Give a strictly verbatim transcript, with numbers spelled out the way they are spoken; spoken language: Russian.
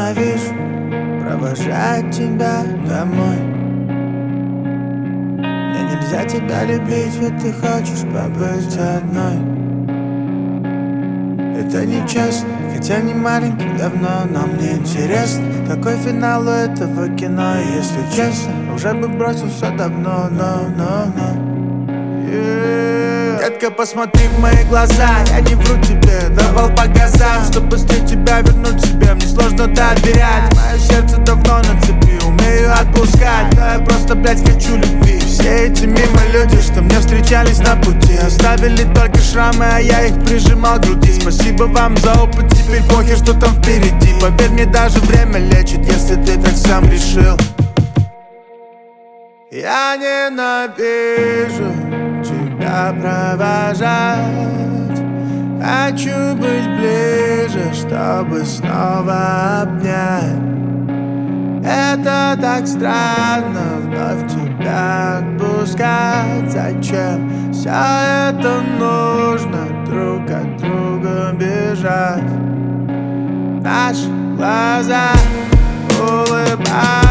ненавижу провожать тебя домой. Мне нельзя тебя любить, ведь ты хочешь побыть одной. Это нечестно, хотя не маленький давно, но мне интересно, какой финал у этого кино. И если честно, уже бы бросил все давно, но, но, но yeah. Детка, посмотри в мои глаза, я не вру тебе, давал по газам, чтобы быстрее тебя вернуть себе. Мне сложно доверять, мое сердце давно на цепи, умею отпускать, но я просто, блядь, хочу любви. Все эти мимо люди, что мне встречались на пути, оставили только шрамы, а я их прижимал к груди. Спасибо вам за опыт, теперь похер, что там впереди. Поверь мне, даже время лечит, если ты так сам решил. Я ненавижу тебя провожать, хочу быть ближе, чтобы снова обнять. Это так странно, вновь тебя отпускать. Зачем все это нужно, друг от друга бежать? Наши глаза улыбаются.